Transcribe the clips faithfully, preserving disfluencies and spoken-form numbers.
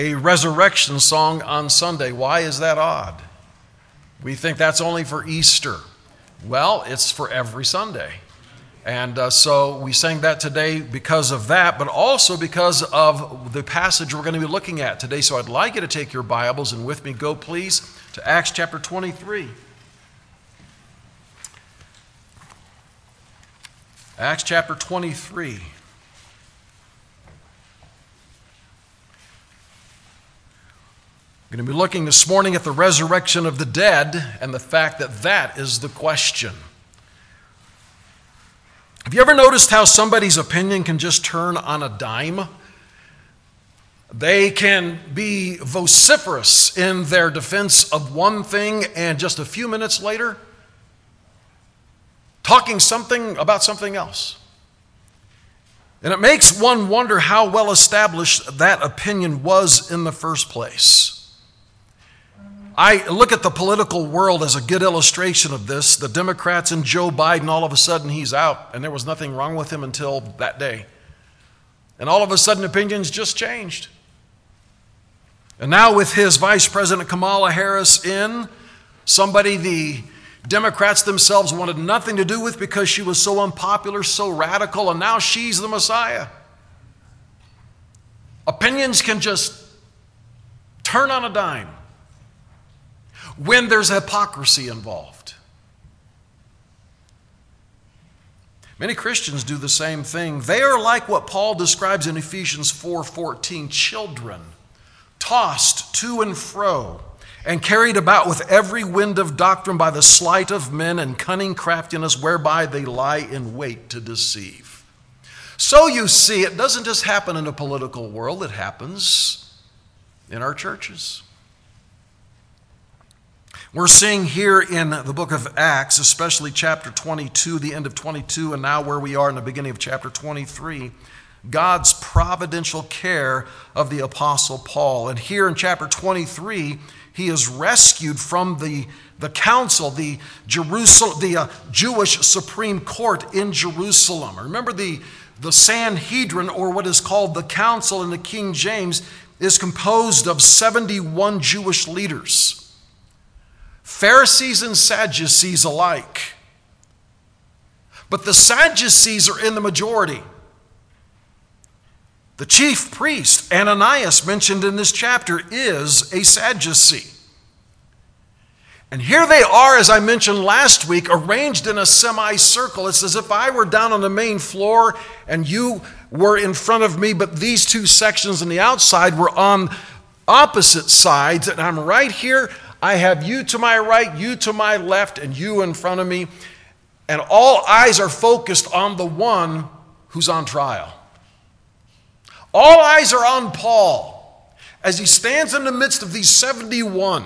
a resurrection song on Sunday. Why is that odd? We think that's only for Easter. Well, it's for every Sunday. And uh, so we sang that today because of that, but also because of the passage we're going to be looking at today. So I'd like you to take your Bibles and with me go, please, to Acts chapter twenty-three. Acts chapter twenty-three. We're going to be looking this morning at the resurrection of the dead and the fact that that is the question. Have you ever noticed how somebody's opinion can just turn on a dime? They can be vociferous in their defense of one thing and just a few minutes later, talking something about something else. And it makes one wonder how well established that opinion was in the first place. I look at the political world as a good illustration of this. The Democrats and Joe Biden, all of a sudden he's out, and there was nothing wrong with him until that day. And all of a sudden opinions just changed. And now with his Vice President Kamala Harris in, somebody the Democrats themselves wanted nothing to do with because she was so unpopular, so radical, and now she's the Messiah. Opinions can just turn on a dime when there's hypocrisy involved. Many Christians do the same thing. They are like what Paul describes in Ephesians four fourteen, children tossed to and fro and carried about with every wind of doctrine by the sleight of men and cunning craftiness whereby they lie in wait to deceive. So you see, it doesn't just happen in the political world, it happens in our churches. We're seeing here in the book of Acts, especially chapter twenty-two, the end of twenty-two, and now where we are in the beginning of chapter twenty-three, God's providential care of the Apostle Paul. And here in chapter twenty-three, he is rescued from the, the council, the Jerusalem, the uh, Jewish Supreme Court in Jerusalem. Remember, the, the Sanhedrin, or what is called the council in the King James, is composed of seventy-one Jewish leaders. Pharisees and Sadducees alike. But the Sadducees are in the majority. The chief priest, Ananias, mentioned in this chapter, is a Sadducee. And here they are, as I mentioned last week, arranged in a semicircle. It's as if I were down on the main floor and you were in front of me, but these two sections on the outside were on opposite sides, and I'm right here. I have you to my right, you to my left, and you in front of me. And all eyes are focused on the one who's on trial. All eyes are on Paul as he stands in the midst of these seventy-one.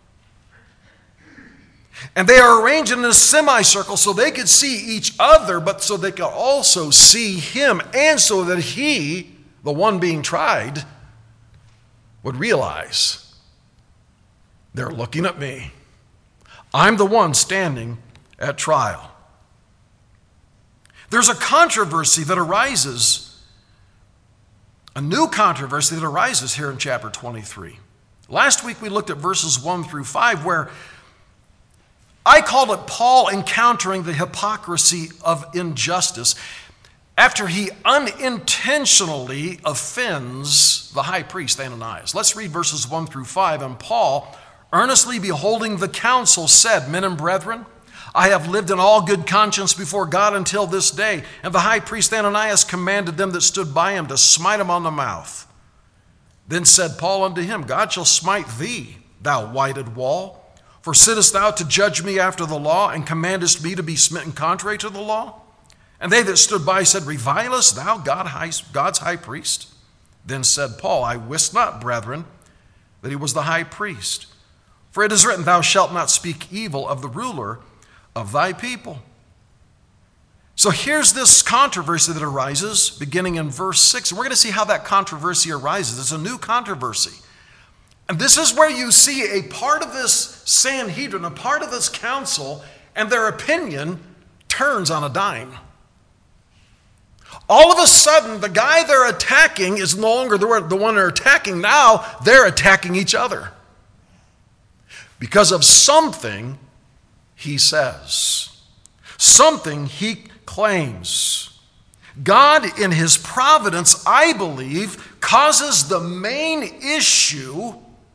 And they are arranged in a semicircle so they could see each other, but so they could also see him, and so that he, the one being tried, would realize they're looking at me. I'm the one standing at trial. There's a controversy that arises, a new controversy that arises here in chapter twenty-three. Last week we looked at verses one through five, where I called it Paul encountering the hypocrisy of injustice after he unintentionally offends the high priest Ananias. Let's read verses one through five. And Paul, earnestly beholding the council, said, Men and brethren, I have lived in all good conscience before God until this day. And the high priest Ananias commanded them that stood by him to smite him on the mouth. Then said Paul unto him, God shall smite thee, thou whited wall. For sittest thou to judge me after the law, and commandest me to be smitten contrary to the law? And they that stood by said, Revilest thou God high, God's high priest? Then said Paul, I wist not, brethren, that he was the high priest. For it is written, Thou shalt not speak evil of the ruler of thy people. So here's this controversy that arises beginning in verse six. And we're going to see how that controversy arises. It's a new controversy. And this is where you see a part of this Sanhedrin, a part of this council, and their opinion turns on a dime. All of a sudden, the guy they're attacking is no longer the the one they're attacking. Now they're attacking each other because of something he says, something he claims. God, in his providence, I believe, causes the main issue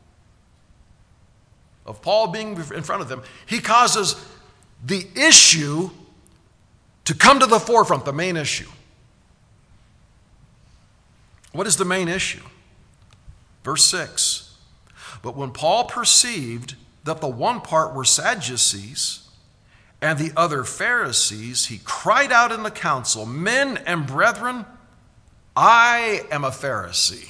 of Paul being in front of them. He causes the issue to come to the forefront, the main issue. What is the main issue? Verse six. But when Paul perceived that the one part were Sadducees and the other Pharisees, he cried out in the council, "Men and brethren, I am a Pharisee,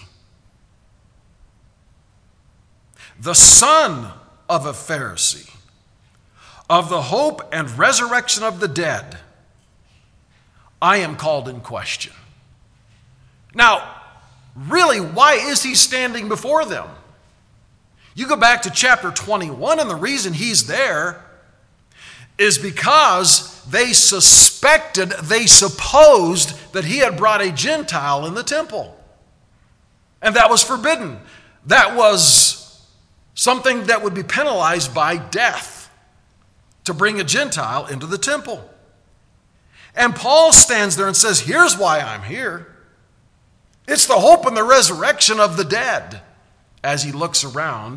the son of a Pharisee, of the hope and resurrection of the dead. I am called in question." Now, really, why is he standing before them? You go back to chapter twenty-one, and the reason he's there is because they suspected, they supposed that he had brought a Gentile in the temple. And that was forbidden. That was something that would be penalized by death, to bring a Gentile into the temple. And Paul stands there and says, here's why I'm here. It's the hope and the resurrection of the dead. As he looks around,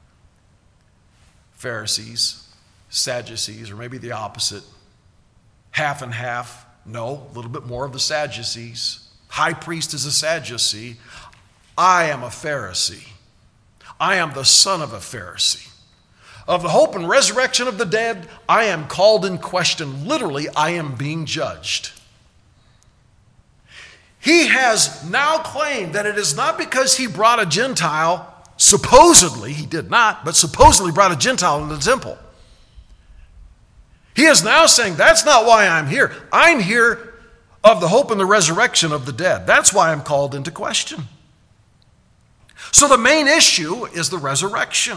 Pharisees, Sadducees, or maybe the opposite, half and half. No, a little bit more of the Sadducees. High priest is a Sadducee. I am a Pharisee. I am the son of a Pharisee. Of the hope and resurrection of the dead, I am called in question. Literally, I am being judged. He has now claimed that it is not because he brought a Gentile, supposedly, he did not, but supposedly brought a Gentile into the temple. He is now saying, that's not why I'm here. I'm here of the hope and the resurrection of the dead. That's why I'm called into question. So the main issue is the resurrection.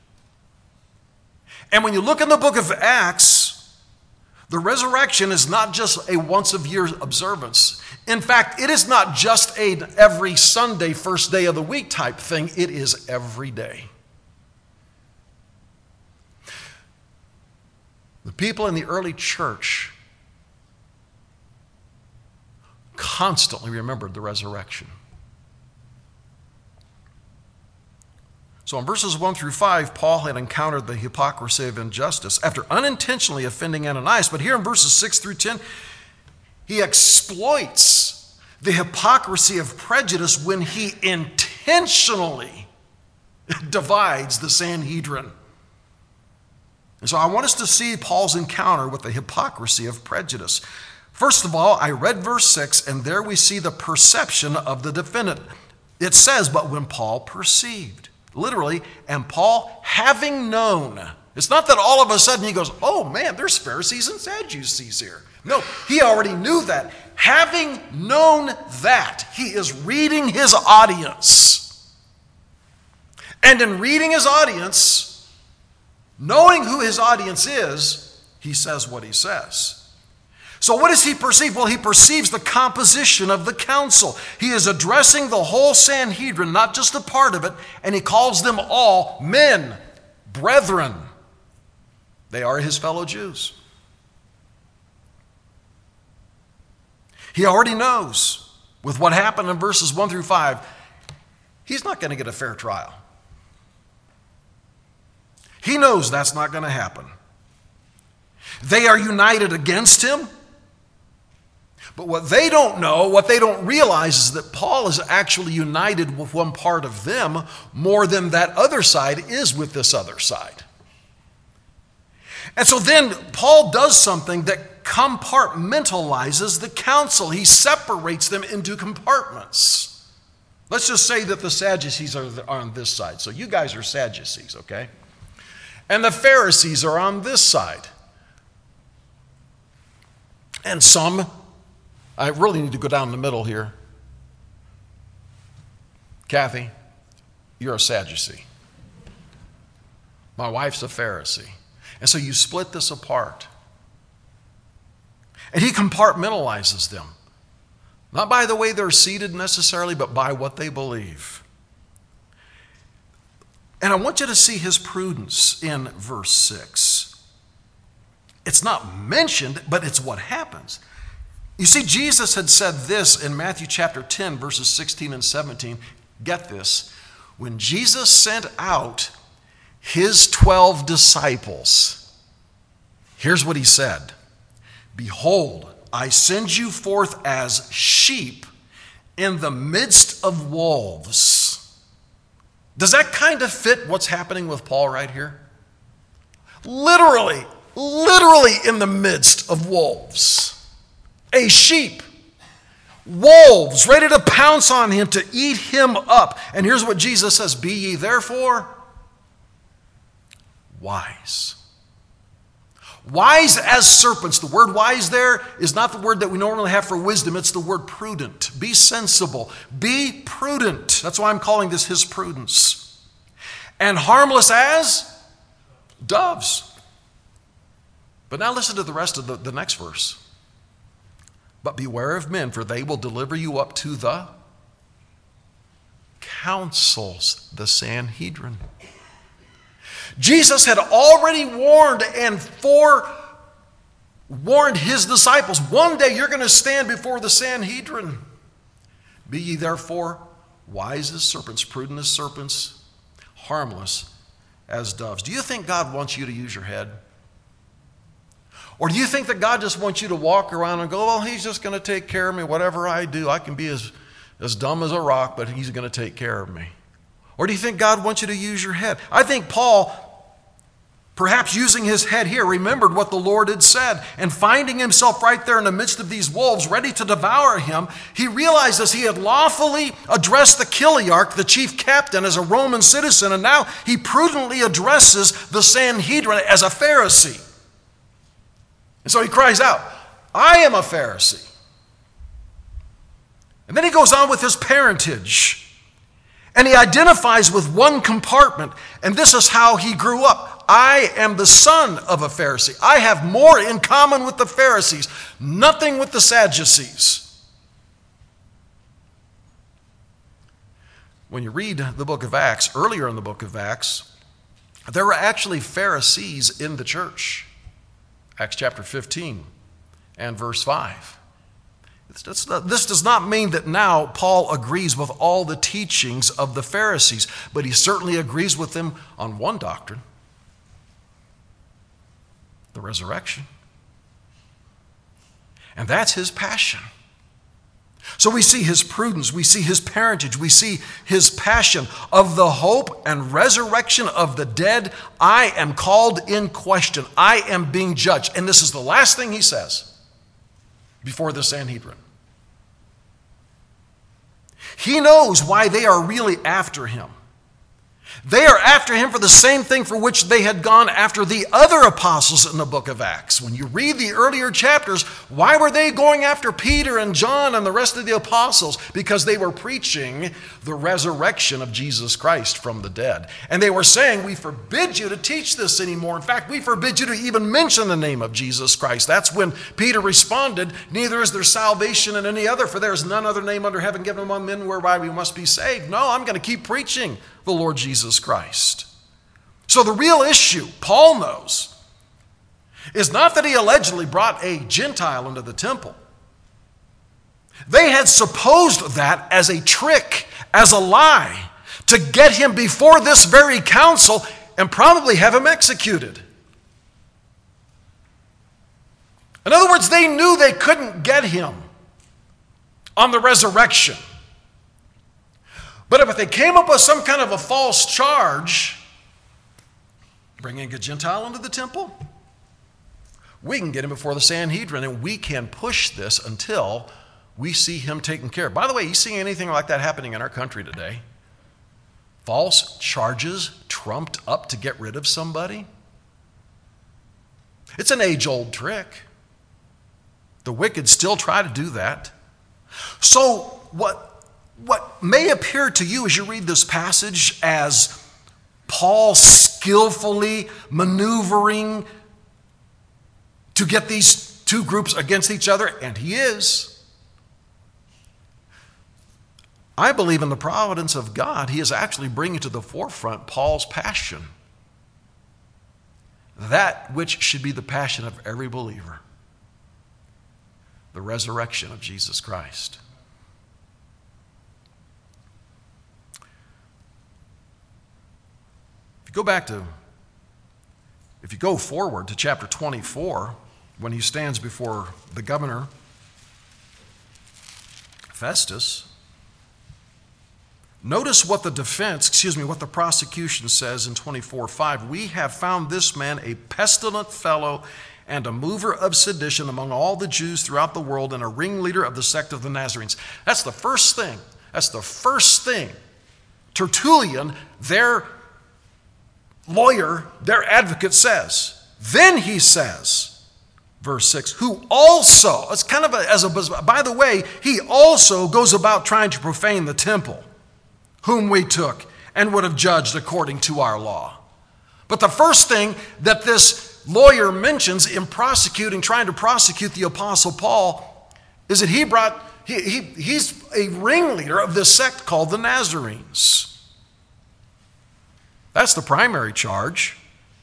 And when you look in the book of Acts, the resurrection is not just a once-a-year observance. In fact, it is not just a every Sunday, first day of the week type thing. It is every day. The people in the early church constantly remembered the resurrection. So in verses one through five, Paul had encountered the hypocrisy of injustice after unintentionally offending Ananias. But here in verses six through ten, he exploits the hypocrisy of prejudice when he intentionally divides the Sanhedrin. And so I want us to see Paul's encounter with the hypocrisy of prejudice. First of all, I read verse six, and there we see the perception of the defendant. It says, but when Paul perceived. Literally, and Paul having known. It's not that all of a sudden he goes, oh man, there's Pharisees and Sadducees here. No, he already knew that. Having known that, he is reading his audience. And in reading his audience, knowing who his audience is, he says what he says. So what does he perceive? Well, he perceives the composition of the council. He is addressing the whole Sanhedrin, not just a part of it, and he calls them all men, brethren. They are his fellow Jews. He already knows, with what happened in verses one through five, he's not going to get a fair trial. He knows that's not going to happen. They are united against him. But what they don't know, what they don't realize is that Paul is actually united with one part of them more than that other side is with this other side. And so then Paul does something that compartmentalizes the council. He separates them into compartments. Let's just say that the Sadducees are on this side. So you guys are Sadducees, okay? And the Pharisees are on this side. And some, I really need to go down the middle here. Kathy, you're a Sadducee. My wife's a Pharisee. And so you split this apart. And he compartmentalizes them. Not by the way they're seated necessarily, but by what they believe. And I want you to see his prudence in verse six. It's not mentioned, but it's what happens. You see, Jesus had said this in Matthew chapter ten, verses sixteen and seventeen. Get this. When Jesus sent out his twelve disciples, here's what he said. Behold, I send you forth as sheep in the midst of wolves. Does that kind of fit what's happening with Paul right here? Literally, literally in the midst of wolves. A sheep. Wolves ready to pounce on him to eat him up. And here's what Jesus says, be ye therefore wise. Wise as serpents. The word wise there is not the word that we normally have for wisdom. It's the word prudent. Be sensible. Be prudent. That's why I'm calling this his prudence. And harmless as doves. But now listen to the rest of the, the next verse. But beware of men, for they will deliver you up to the councils, the Sanhedrin. Jesus had already warned and forewarned his disciples, one day you're going to stand before the Sanhedrin. Be ye therefore wise as serpents, prudent as serpents, harmless as doves. Do you think God wants you to use your head? Or do you think that God just wants you to walk around and go, well, he's just going to take care of me. Whatever I do, I can be as, as dumb as a rock, but he's going to take care of me. Or do you think God wants you to use your head? I think Paul, perhaps using his head here, remembered what the Lord had said. And finding himself right there in the midst of these wolves, ready to devour him, he realized as he had lawfully addressed the Chiliarch, the chief captain, as a Roman citizen, and now he prudently addresses the Sanhedrin as a Pharisee. And so he cries out, I am a Pharisee. And then he goes on with his parentage. And he identifies with one compartment. And this is how he grew up. I am the son of a Pharisee. I have more in common with the Pharisees, nothing with the Sadducees. When you read the book of Acts, earlier in the book of Acts, there were actually Pharisees in the church. Acts chapter fifteen and verse five. This does not mean that now Paul agrees with all the teachings of the Pharisees, but he certainly agrees with them on one doctrine, the resurrection. And that's his passion. So we see his prudence, we see his parentage, we see his passion of the hope and resurrection of the dead. I am called in question. I am being judged. And this is the last thing he says before the Sanhedrin. He knows why they are really after him. They are after him for the same thing for which they had gone after the other apostles in the book of Acts. When you read the earlier chapters, why were they going after Peter and John and the rest of the apostles? Because they were preaching the resurrection of Jesus Christ from the dead. And they were saying, we forbid you to teach this anymore. In fact, we forbid you to even mention the name of Jesus Christ. That's when Peter responded, neither is there salvation in any other, for there is none other name under heaven given among men whereby we must be saved. No, I'm going to keep preaching the Lord Jesus Christ. So the real issue, Paul knows, is not that he allegedly brought a Gentile into the temple. They had supposed that as a trick, as a lie, to get him before this very council and probably have him executed. In other words, they knew they couldn't get him on the resurrection. But if they came up with some kind of a false charge, bringing a Gentile into the temple, we can get him before the Sanhedrin and we can push this until we see him taken care of. By the way, you see anything like that happening in our country today? False charges trumped up to get rid of somebody? It's an age-old trick. The wicked still try to do that. So what What may appear to you as you read this passage as Paul skillfully maneuvering to get these two groups against each other, and he is, I believe in the providence of God, he is actually bringing to the forefront Paul's passion. That which should be the passion of every believer. The resurrection of Jesus Christ. If you go back to, if you go forward to chapter twenty-four, when he stands before the governor, Festus, notice what the defense, excuse me, what the prosecution says in twenty-four five. We have found this man a pestilent fellow and a mover of sedition among all the Jews throughout the world and a ringleader of the sect of the Nazarenes. That's the first thing. That's the first thing. Tertullian, their lawyer, their advocate says. Then he says, verse six, who also, it's kind of a, as a, by the way, he also goes about trying to profane the temple, whom we took and would have judged according to our law. But the first thing that this lawyer mentions in prosecuting, trying to prosecute the Apostle Paul, is that he brought, he, he, he's a ringleader of this sect called the Nazarenes. That's the primary charge.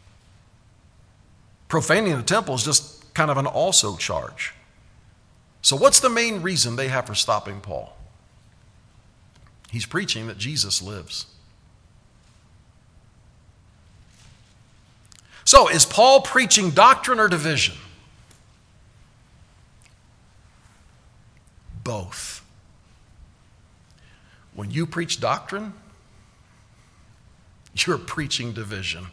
Profaning the temple is just kind of an also charge. So what's the main reason they have for stopping Paul? He's preaching that Jesus lives. So, is Paul preaching doctrine or division? Both. When you preach doctrine, you're preaching division.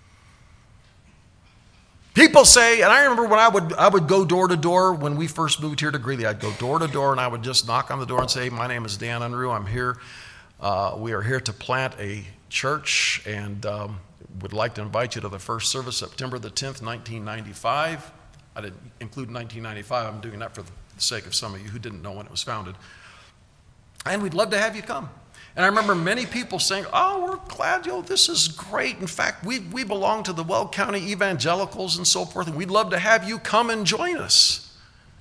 People say, and I remember when I would I would go door to door when we first moved here to Greeley, I'd go door to door and I would just knock on the door and say, my name is Dan Unruh, I'm here. Uh, we are here to plant a church and um, would like to invite you to the first service, September the tenth, nineteen ninety-five. I didn't include nineteen ninety-five. I'm doing that for the sake of some of you who didn't know when it was founded. And we'd love to have you come. And I remember many people saying, oh, we're glad, yo, this is great. In fact, we, we belong to the Weld County Evangelicals and so forth, and we'd love to have you come and join us.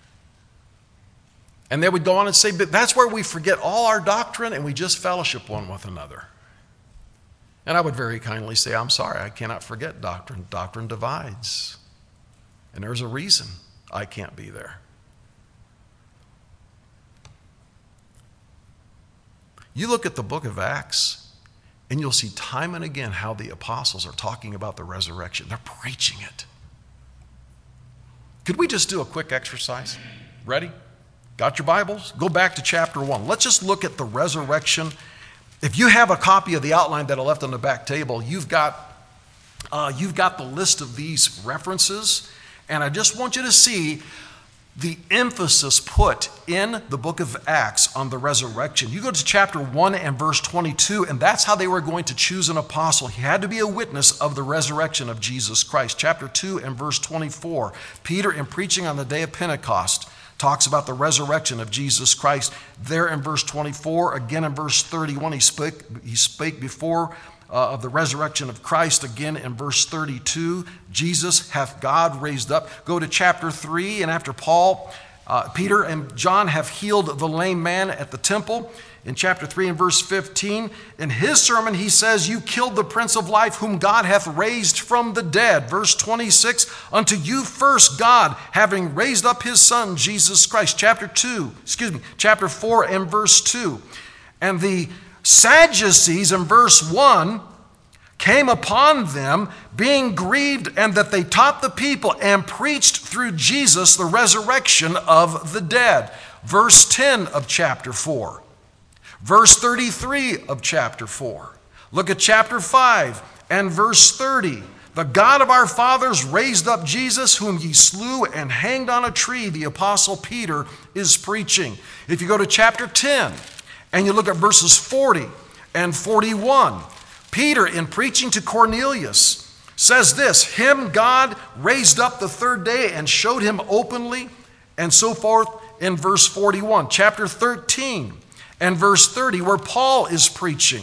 And they would go on and say, but that's where we forget all our doctrine and we just fellowship one with another. And I would very kindly say, I'm sorry, I cannot forget doctrine. Doctrine divides. And there's a reason I can't be there. You look at the book of Acts, and you'll see time and again how the apostles are talking about the resurrection. They're preaching it. Could we just do a quick exercise? Ready? Got your Bibles? Go back to chapter one. Let's just look at the resurrection. If you have a copy of the outline that I left on the back table, you've got, uh, you've got the list of these references. And I just want you to see the emphasis put in the book of Acts on the resurrection. You go to chapter one and verse twenty-two, and that's how they were going to choose an apostle. He had to be a witness of the resurrection of Jesus Christ. Chapter two and verse twenty-four, Peter, in preaching on the day of Pentecost, talks about the resurrection of Jesus Christ. There in verse twenty-four, again in verse thirty-one, he spake, he spake before uh, of the resurrection of Christ. Again in verse thirty-two, Jesus hath God raised up. Go to chapter three, and after Paul, uh, Peter and John have healed the lame man at the temple. In chapter three and verse fifteen, in his sermon he says, you killed the Prince of Life whom God hath raised from the dead. Verse twenty-six, unto you first God, having raised up his Son, Jesus Christ. Chapter two, excuse me, chapter four and verse two. And the Sadducees in verse one came upon them, being grieved, and that they taught the people and preached through Jesus the resurrection of the dead. Verse ten of chapter four. Verse thirty-three of chapter four. Look at chapter five and verse thirty. The God of our fathers raised up Jesus, whom ye slew and hanged on a tree. The apostle Peter is preaching. If you go to chapter ten and you look at verses forty and forty-one, Peter, in preaching to Cornelius, says this, him God raised up the third day and showed him openly, and so forth in verse forty-one. Chapter thirteen and verse thirty, where Paul is preaching.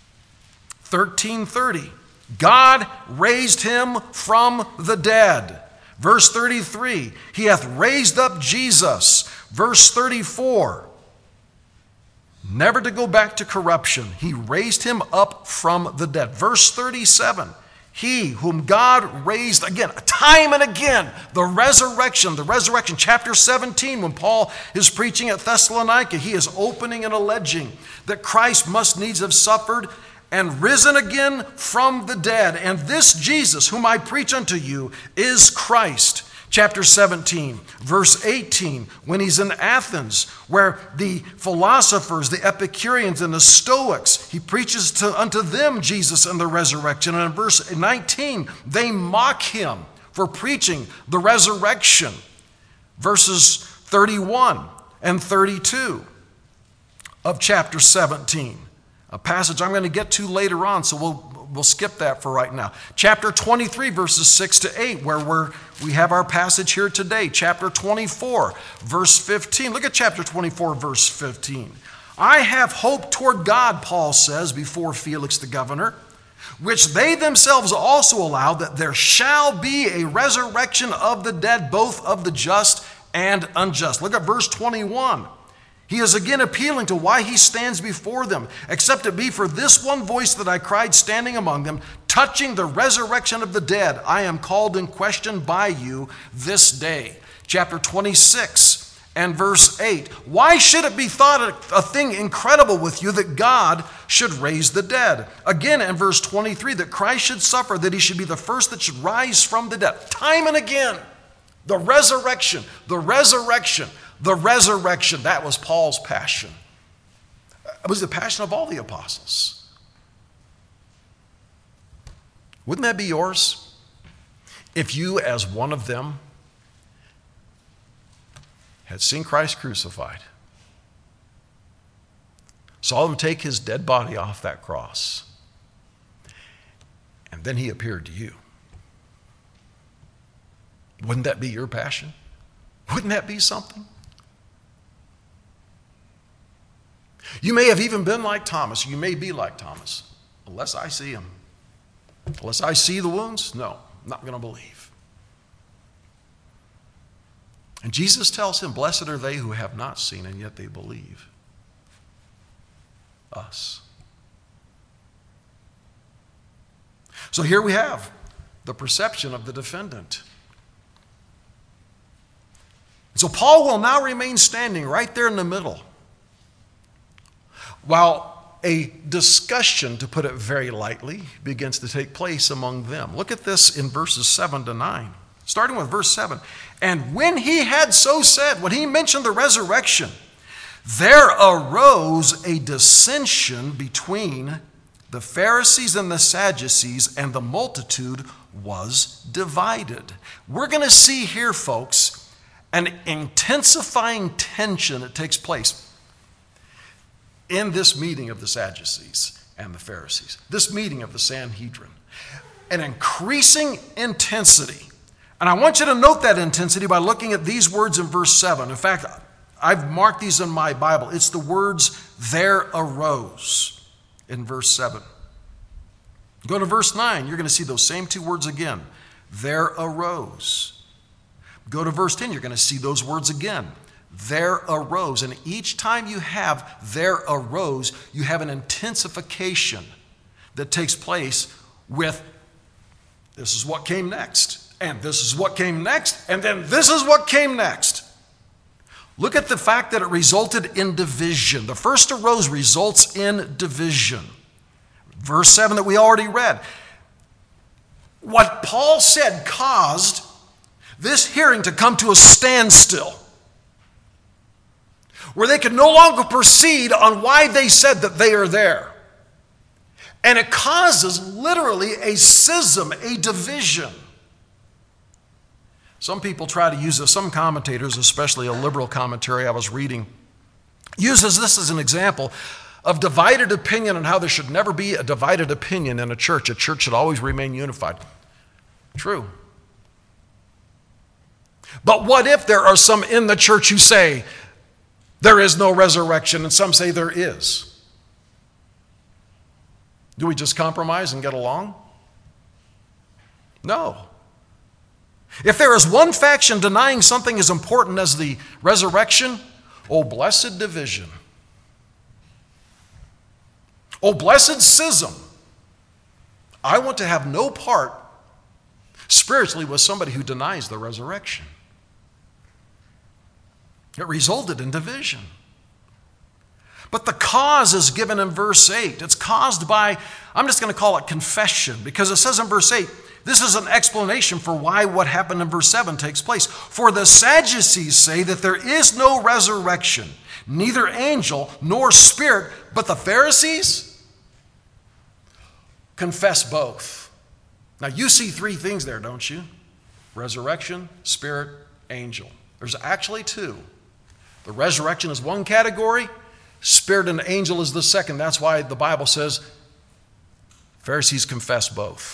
thirteen thirty, God raised him from the dead. Verse thirty-three, he hath raised up Jesus. Verse thirty-four, never to go back to corruption. He raised him up from the dead. Verse thirty-seven, he whom God raised again, time and again, the resurrection, the resurrection. Chapter seventeen, when Paul is preaching at Thessalonica, he is opening and alleging that Christ must needs have suffered and risen again from the dead. And this Jesus, whom I preach unto you, is Christ. Chapter seventeen, verse eighteen, when he's in Athens, where the philosophers, the Epicureans and the Stoics, he preaches to, unto them Jesus and the resurrection. And in verse nineteen, they mock him for preaching the resurrection. Verses thirty-one and thirty-two of chapter seventeen, a passage I'm going to get to later on, so we'll, we'll skip that for right now. Chapter twenty-three, verses six to eight, where we're, we have our passage here today. Chapter twenty-four, verse fifteen. Look at chapter twenty-four, verse fifteen. I have hope toward God, Paul says, before Felix the governor, which they themselves also allow, that there shall be a resurrection of the dead, both of the just and unjust. Look at verse twenty-one. He is again appealing to why he stands before them, except it be for this one voice that I cried standing among them, touching the resurrection of the dead. I am called in question by you this day. Chapter twenty-six and verse eight. Why should it be thought a, a thing incredible with you that God should raise the dead? Again in verse twenty-three, that Christ should suffer, that he should be the first that should rise from the dead. Time and again, the resurrection, the resurrection. The resurrection, that was Paul's passion. It was the passion of all the apostles. Wouldn't that be yours? If you, as one of them, had seen Christ crucified, saw him take his dead body off that cross, and then he appeared to you. Wouldn't that be your passion? Wouldn't that be something? You may have even been like Thomas. You may be like Thomas. Unless I see him. Unless I see the wounds, no, I'm not going to believe. And Jesus tells him, blessed are they who have not seen and yet they believe. Us. So here we have the perception of the defendant. So Paul will now remain standing right there in the middle, while a discussion, to put it very lightly, begins to take place among them. Look at this in verses seven to nine. Starting with verse seven. And when he had so said, when he mentioned the resurrection, there arose a dissension between the Pharisees and the Sadducees, and the multitude was divided. We're going to see here, folks, an intensifying tension that takes place in this meeting of the Sadducees and the Pharisees, this meeting of the Sanhedrin, an increasing intensity. And I want you to note that intensity by looking at these words in verse seven. In fact, I've marked these in my Bible. It's the words, there arose, in verse seven. Go to verse nine, you're going to see those same two words again, there arose. Go to verse ten, you're going to see those words again, there arose. And each time you have there arose, you have an intensification that takes place with this is what came next, and this is what came next, and then this is what came next. Look at the fact that it resulted in division. The first arose results in division. Verse seven that we already read. What Paul said caused this hearing to come to a standstill, where they could no longer proceed on why they said that they are there. And it causes literally a schism, a division. Some people try to use this, some commentators, especially a liberal commentary I was reading, uses this as an example of divided opinion and how there should never be a divided opinion in a church. A church should always remain unified. True. But what if there are some in the church who say there is no resurrection and some say there is? Do we just compromise and get along? No. If there is one faction denying something as important as the resurrection, oh, blessed division. Oh, blessed schism. I want to have no part spiritually with somebody who denies the resurrection. It resulted in division. But the cause is given in verse eight. It's caused by, I'm just going to call it confession, because it says in verse eight, this is an explanation for why what happened in verse seven takes place. For the Sadducees say that there is no resurrection, neither angel nor spirit, but the Pharisees confess both. Now you see three things there, don't you? Resurrection, spirit, angel. There's actually two. The resurrection is one category, spirit and angel is the second. That's why the Bible says Pharisees confess both.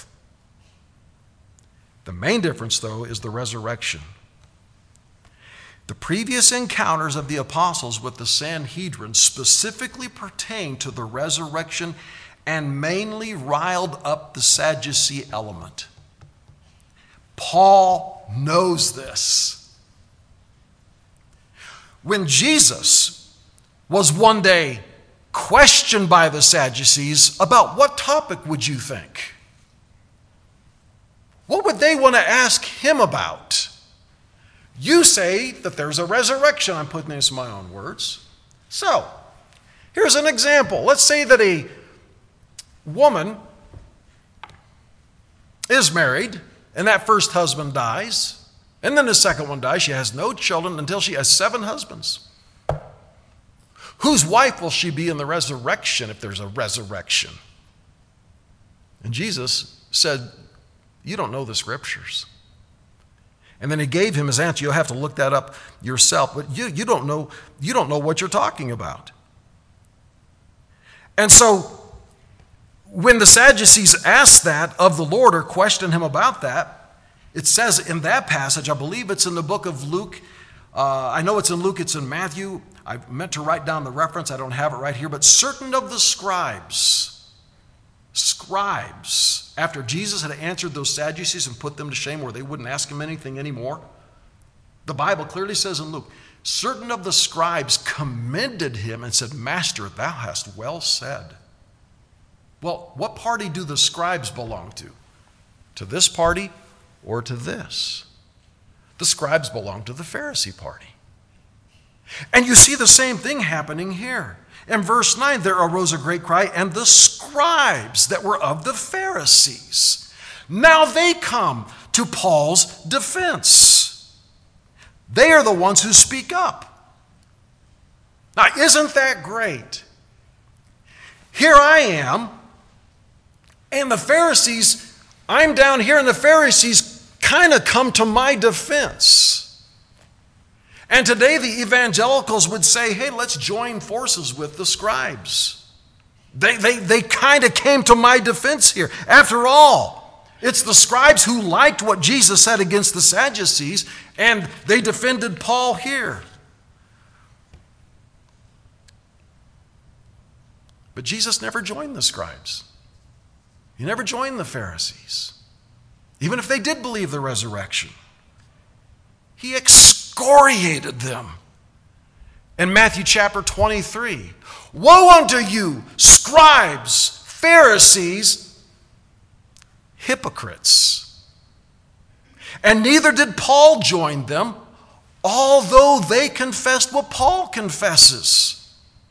The main difference, though, is the resurrection. The previous encounters of the apostles with the Sanhedrin specifically pertain to the resurrection and mainly riled up the Sadducee element. Paul knows this. When Jesus was one day questioned by the Sadducees about what topic would you think? What would they want to ask him about? You say that there's a resurrection. I'm putting this in my own words. So, here's an example. Let's say that a woman is married, and that first husband dies, and then the second one dies. She has no children until she has seven husbands. Whose wife will she be in the resurrection if there's a resurrection? And Jesus said, you don't know the scriptures. And then he gave him his answer. You'll have to look that up yourself, but you, you don't know, you don't know what you're talking about. And so when the Sadducees asked that of the Lord or questioned him about that, it says in that passage, I believe it's in the book of Luke. Uh, I know it's in Luke, it's in Matthew. I meant to write down the reference. I don't have it right here. But certain of the scribes, scribes, after Jesus had answered those Sadducees and put them to shame where they wouldn't ask him anything anymore, the Bible clearly says in Luke, certain of the scribes commended him and said, Master, thou hast well said. Well, what party do the scribes belong to? To this party or to this? The scribes belong to the Pharisee party. And you see the same thing happening here. In verse nine, there arose a great cry, and the scribes that were of the Pharisees, now they come to Paul's defense. They are the ones who speak up. Now, isn't that great? Here I am, and the Pharisees, I'm down here, and the Pharisees kind of come to my defense. And today the evangelicals would say, hey, let's join forces with the scribes. They, they, they kind of came to my defense here. After all, it's the scribes who liked what Jesus said against the Sadducees, and they defended Paul here. But Jesus never joined the scribes. He never joined the Pharisees. Even if they did believe the resurrection. He excoriated them. In Matthew chapter twenty-three, woe unto you, scribes, Pharisees, hypocrites. And neither did Paul join them, although they confessed what Paul confesses.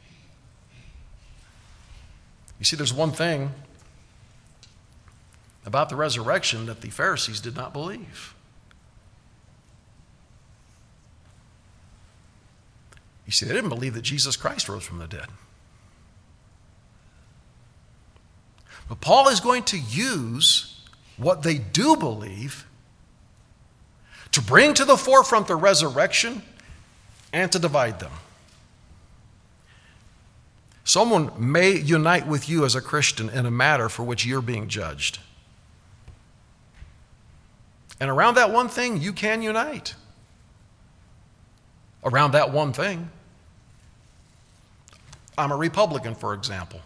You see, there's one thing about the resurrection that the Pharisees did not believe. You see, they didn't believe that Jesus Christ rose from the dead. But Paul is going to use what they do believe to bring to the forefront the resurrection and to divide them. Someone may unite with you as a Christian in a matter for which you're being judged. And around that one thing, you can unite. Around that one thing. I'm a Republican, for example.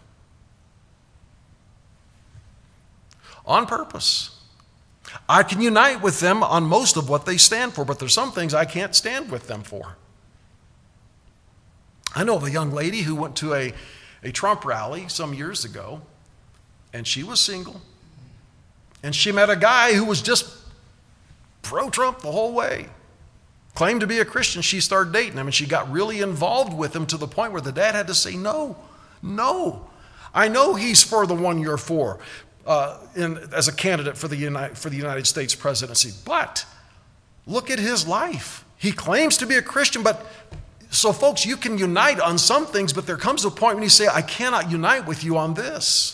On purpose. I can unite with them on most of what they stand for, but there's some things I can't stand with them for. I know of a young lady who went to a, a Trump rally some years ago, and she was single. And she met a guy who was just pro-Trump the whole way. Claimed to be a Christian. She started dating him, and she got really involved with him to the point where the dad had to say, no, no. I know he's for the one you're for uh, in, as a candidate for the, United, for the United States presidency. But look at his life. He claims to be a Christian, but so folks, you can unite on some things, but there comes a point when you say, I cannot unite with you on this.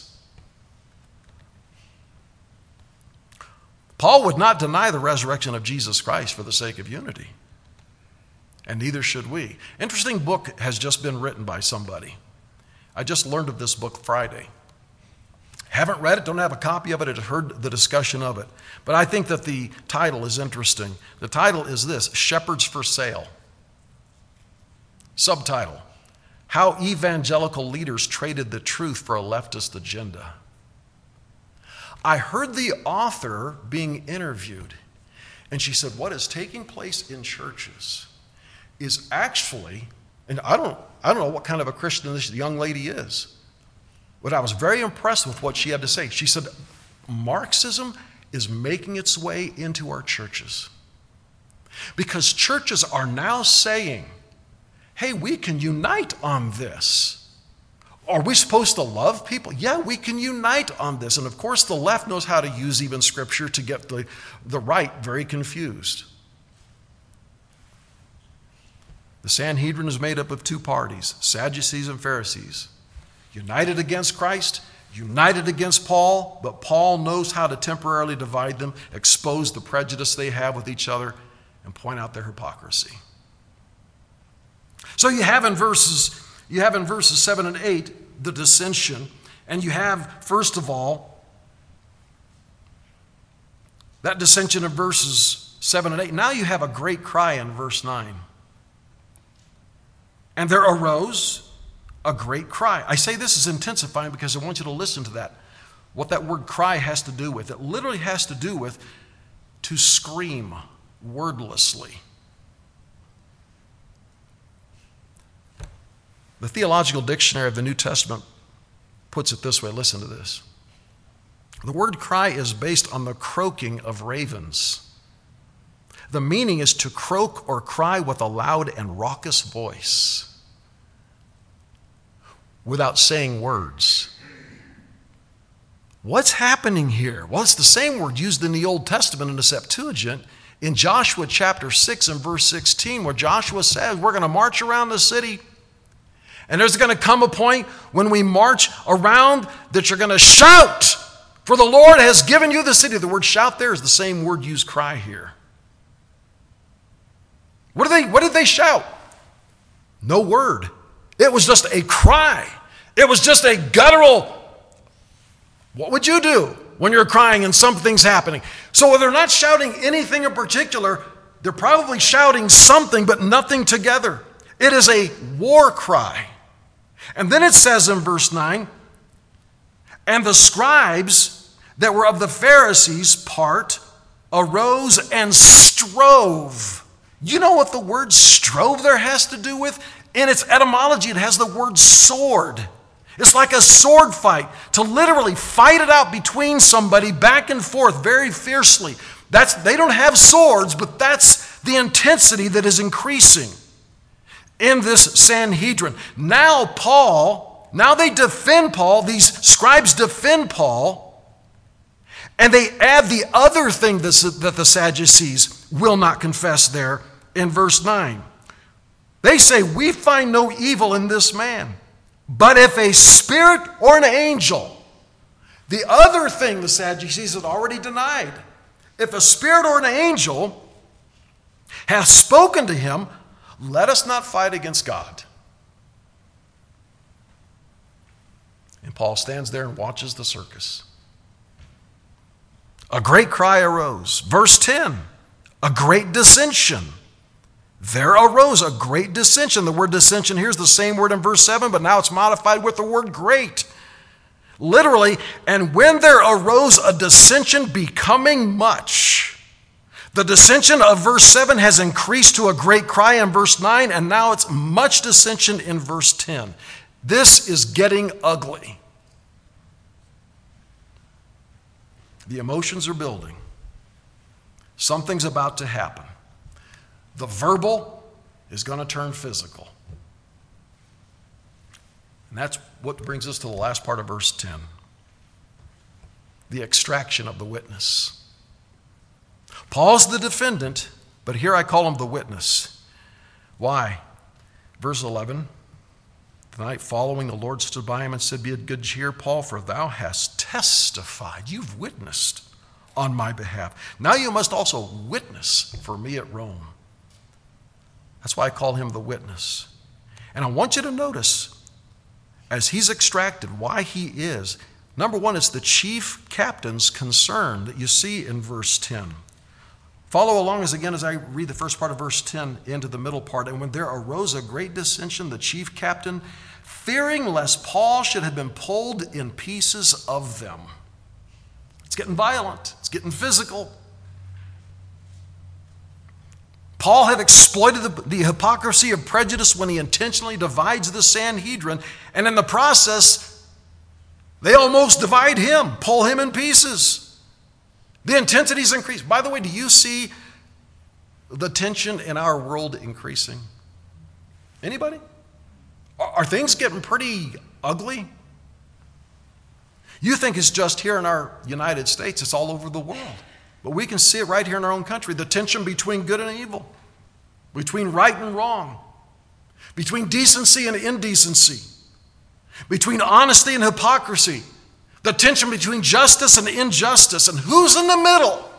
Paul would not deny the resurrection of Jesus Christ for the sake of unity. And neither should we. Interesting book has just been written by somebody. I just learned of this book Friday. Haven't read it, don't have a copy of it, I heard the discussion of it. But I think that the title is interesting. The title is this, Shepherds for Sale. Subtitle, How Evangelical Leaders Traded the Truth for a Leftist Agenda. I heard the author being interviewed, and she said, what is taking place in churches is actually, and I don't, I don't know what kind of a Christian this young lady is, but I was very impressed with what she had to say. She said, Marxism is making its way into our churches because churches are now saying, hey, we can unite on this. Are we supposed to love people? Yeah, we can unite on this. And of course, the left knows how to use even Scripture to get the, the right very confused. The Sanhedrin is made up of two parties, Sadducees and Pharisees. United against Christ, united against Paul, but Paul knows how to temporarily divide them, expose the prejudice they have with each other, and point out their hypocrisy. So you have in verses, you have in verses seven and eight the dissension, and you have, first of all, that dissension in verses seven and eight. Now you have a great cry in verse nine. And there arose a great cry. I say this is intensifying because I want you to listen to that. What that word cry has to do with. It literally has to do with to scream wordlessly. The Theological Dictionary of the New Testament puts it this way. Listen to this. The word cry is based on the croaking of ravens. The meaning is to croak or cry with a loud and raucous voice without saying words. What's happening here? Well, it's the same word used in the Old Testament in the Septuagint in Joshua chapter six and verse sixteen, where Joshua says, we're going to march around the city. And there's going to come a point when we march around that you're going to shout, for the Lord has given you the city. The word shout there is the same word used cry here. What did they, what did they shout? No word. It was just a cry. It was just a guttural. What would you do when you're crying and something's happening? So they're not shouting anything in particular. They're probably shouting something, but nothing together. It is a war cry. And then it says in verse nine, and the scribes that were of the Pharisees' part arose and strove. You know what the word strove there has to do with? In its etymology, it has the word sword. It's like a sword fight, to literally fight it out between somebody back and forth very fiercely. That's, they don't have swords, but that's the intensity that is increasing in this Sanhedrin. Now Paul, now they defend Paul, these scribes defend Paul, and they add the other thing that the Sadducees will not confess there in verse nine. They say, we find no evil in this man, but if a spirit or an angel, the other thing the Sadducees had already denied, if a spirit or an angel hath spoken to him, let us not fight against God. And Paul stands there and watches the circus. A great cry arose. Verse ten, a great dissension. There arose a great dissension. The word dissension here is the same word in verse seven, but now it's modified with the word great. Literally, and when there arose a dissension becoming much. The dissension of verse seven has increased to a great cry in verse nine, and now it's much dissension in verse ten. This is getting ugly. The emotions are building. Something's about to happen. The verbal is going to turn physical. And that's what brings us to the last part of verse ten. The extraction of the witness. Paul's the defendant, but here I call him the witness. Why? Verse eleven. The night following, the Lord stood by him and said, "Be of good cheer, Paul, for thou hast testified." You've witnessed on my behalf. Now you must also witness for me at Rome. That's why I call him the witness. And I want you to notice, as he's extracted, why he is. Number one, it's the chief captain's concern that you see in verse ten. Follow along as again as I read the first part of verse ten into the middle part. "And when there arose a great dissension, the chief captain, fearing lest Paul should have been pulled in pieces of them." It's getting violent. It's getting physical. Paul had exploited the, the hypocrisy of prejudice when he intentionally divides the Sanhedrin, and in the process, they almost divide him, pull him in pieces. The intensity's increased. By the way, do you see the tension in our world increasing? Anybody? Are, are things getting pretty ugly? You think it's just here in our United States. It's all over the world. But we can see it right here in our own country. The tension between good and evil, between right and wrong, between decency and indecency, between honesty and hypocrisy, the tension between justice and injustice, and who's in the middle?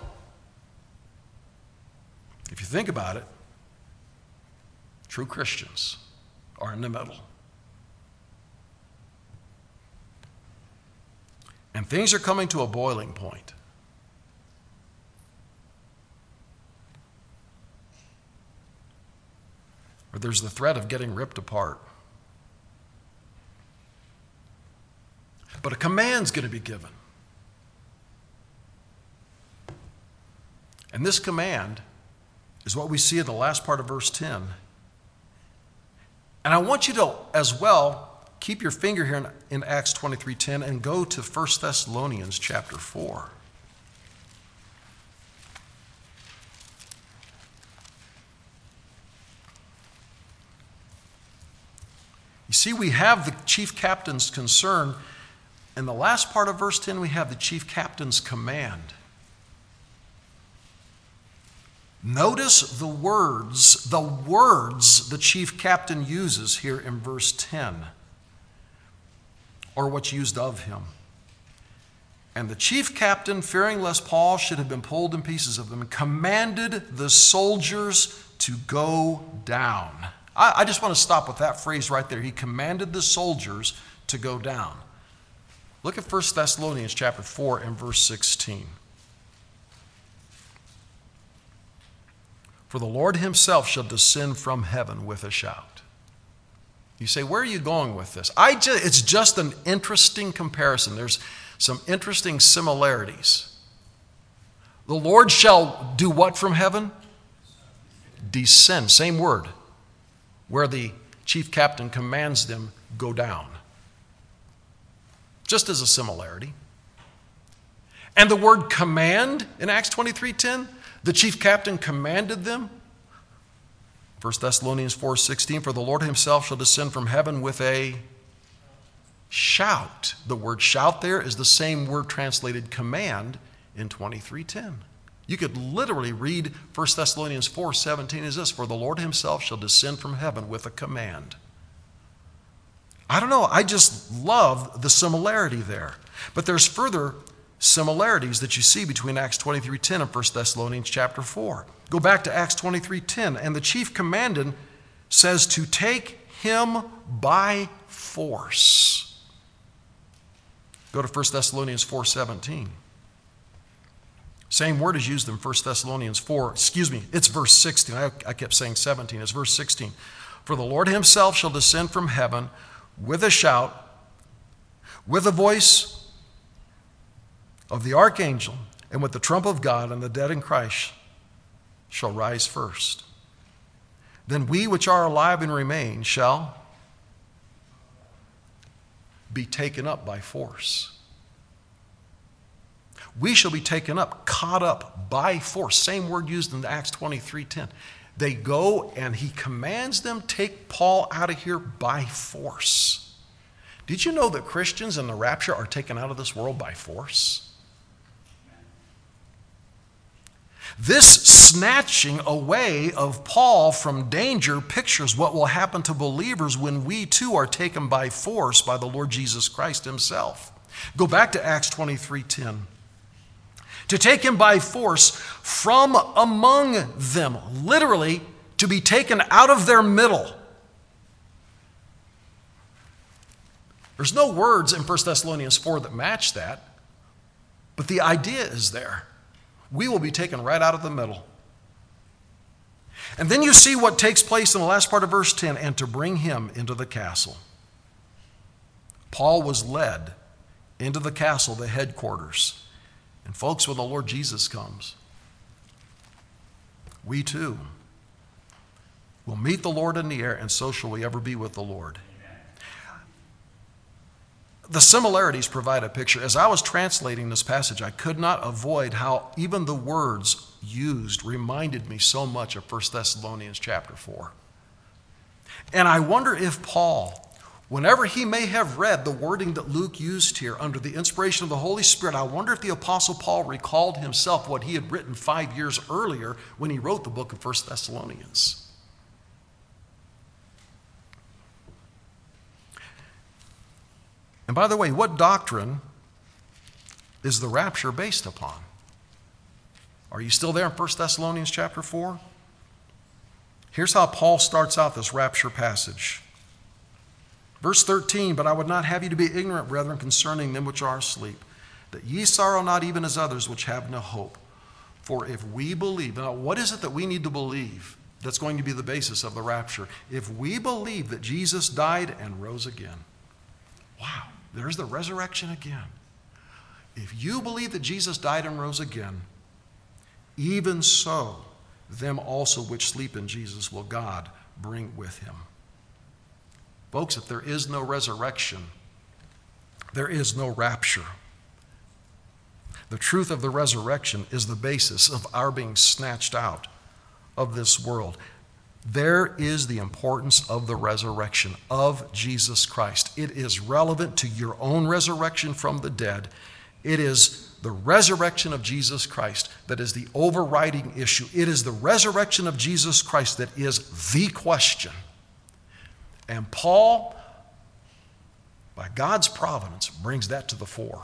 If you think about it, true Christians are in the middle. And things are coming to a boiling point. Or there's the threat of getting ripped apart. But a command's going to be given. And this command is what we see in the last part of verse ten. And I want you to, as well, keep your finger here in, in Acts twenty-three ten and go to First Thessalonians chapter four. You see, we have the chief captain's concern. In the last part of verse ten, we have the chief captain's command. Notice the words, the words the chief captain uses here in verse ten, or what's used of him. "And the chief captain, fearing lest Paul should have been pulled in pieces of them, commanded the soldiers to go down." I, I just want to stop with that phrase right there. He commanded the soldiers to go down. Look at First Thessalonians chapter four and verse sixteen. "For the Lord himself shall descend from heaven with a shout." You say, where are you going with this? I just, it's just an interesting comparison. There's some interesting similarities. The Lord shall do what from heaven? Descend. Same word. Where the chief captain commands them, go down. Just as a similarity. And the word command in Acts twenty-three ten, the chief captain commanded them. First Thessalonians four sixteen, "For the Lord himself shall descend from heaven with a shout." The word shout there is the same word translated command in twenty-three ten. You could literally read First Thessalonians four seventeen as this: "For the Lord himself shall descend from heaven with a command." I don't know, I just love the similarity there. But there's further similarities that you see between Acts twenty-three ten and First Thessalonians chapter four. Go back to Acts twenty-three ten, and the chief commandant says to take him by force. Go to First Thessalonians four seventeen. Same word is used in First Thessalonians four, excuse me, it's verse sixteen. I, I kept saying seventeen, it's verse sixteen. "For the Lord himself shall descend from heaven with a shout, with the voice of the archangel, and with the trump of God, and the dead in Christ shall rise first. Then we which are alive and remain shall be taken up by force. We shall be taken up, caught up by force. Same word used in Acts twenty-three ten. They go and he commands them, take Paul out of here by force. Did you know that Christians in the rapture are taken out of this world by force? This snatching away of Paul from danger pictures what will happen to believers when we too are taken by force by the Lord Jesus Christ himself. Go back to Acts twenty-three ten. To take him by force from among them. Literally, to be taken out of their middle. There's no words in First Thessalonians four that match that, but the idea is there. We will be taken right out of the middle. And then you see what takes place in the last part of verse ten, and to bring him into the castle. Paul was led into the castle, the headquarters. And folks, when the Lord Jesus comes, we too will meet the Lord in the air, and so shall we ever be with the Lord. Amen. The similarities provide a picture. As I was translating this passage, I could not avoid how even the words used reminded me so much of First Thessalonians chapter four. And I wonder if Paul, whenever he may have read the wording that Luke used here under the inspiration of the Holy Spirit, I wonder if the Apostle Paul recalled himself what he had written five years earlier when he wrote the book of First Thessalonians. And by the way, what doctrine is the rapture based upon? Are you still there in First Thessalonians chapter four? Here's how Paul starts out this rapture passage. Verse thirteen, but I would not have you to be ignorant, brethren, concerning them which are asleep, that ye sorrow not even as others which have no hope. For if we believe, now what is it that we need to believe that's going to be the basis of the rapture? If we believe that Jesus died and rose again. Wow, there's the resurrection again. If you believe that Jesus died and rose again, even so, them also which sleep in Jesus will God bring with him. Folks, if there is no resurrection, there is no rapture. The truth of the resurrection is the basis of our being snatched out of this world. There is the importance of the resurrection of Jesus Christ. It is relevant to your own resurrection from the dead. It is the resurrection of Jesus Christ that is the overriding issue. It is the resurrection of Jesus Christ that is the question. And Paul, by God's providence, brings that to the fore.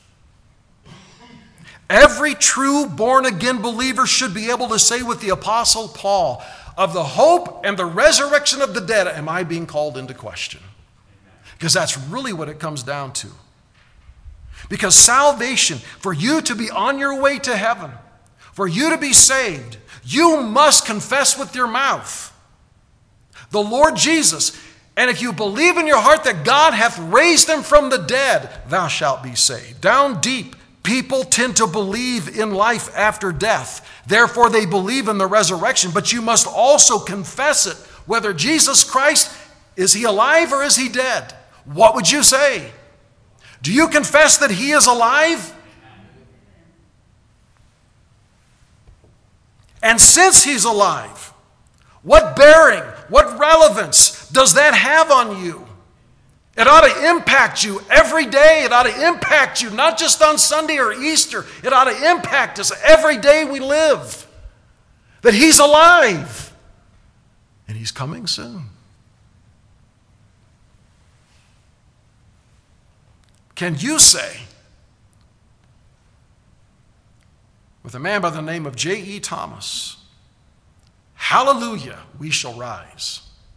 Every true born-again believer should be able to say with the Apostle Paul, of the hope and the resurrection of the dead, am I being called into question? Because that's really what it comes down to. Because salvation, for you to be on your way to heaven, for you to be saved, you must confess with your mouth the Lord Jesus. And if you believe in your heart that God hath raised him from the dead, thou shalt be saved. Down deep, people tend to believe in life after death. Therefore, they believe in the resurrection. But you must also confess it. Whether Jesus Christ, is he alive or is he dead? What would you say? Do you confess that he is alive? And since he's alive, what bearing, what relevance does that have on you? It ought to impact you every day. It ought to impact you not just on Sunday or Easter. It ought to impact us every day we live. That he's alive. And he's coming soon. Can you say, with a man by the name of J E Thomas, hallelujah, we shall rise.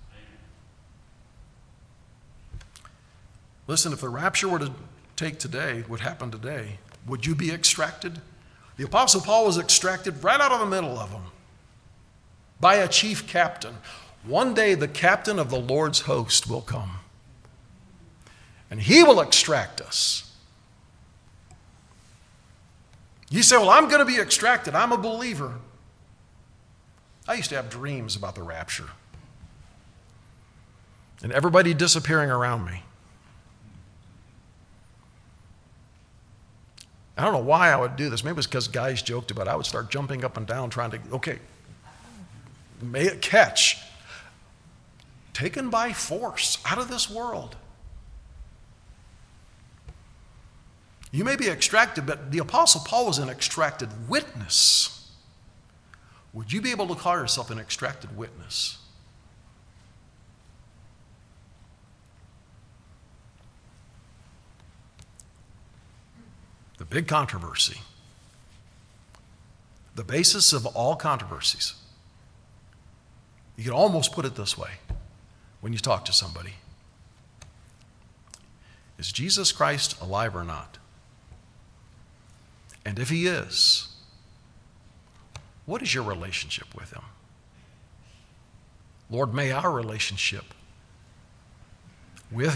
Listen, if the rapture were to take today, would happen today, would you be extracted? The Apostle Paul was extracted right out of the middle of them by a chief captain. One day the captain of the Lord's host will come, and he will extract us. You say, well, I'm going to be extracted. I'm a believer. I used to have dreams about the rapture and everybody disappearing around me. I don't know why I would do this. Maybe it was because guys joked about it. I would start jumping up and down trying to, okay, may it catch. Taken by force out of this world. You may be extracted, but the Apostle Paul was an extracted witness. Would you be able to call yourself an extracted witness? The big controversy, the basis of all controversies, you can almost put it this way when you talk to somebody. Is Jesus Christ alive or not? And if he is, what is your relationship with him? Lord, may our relationship with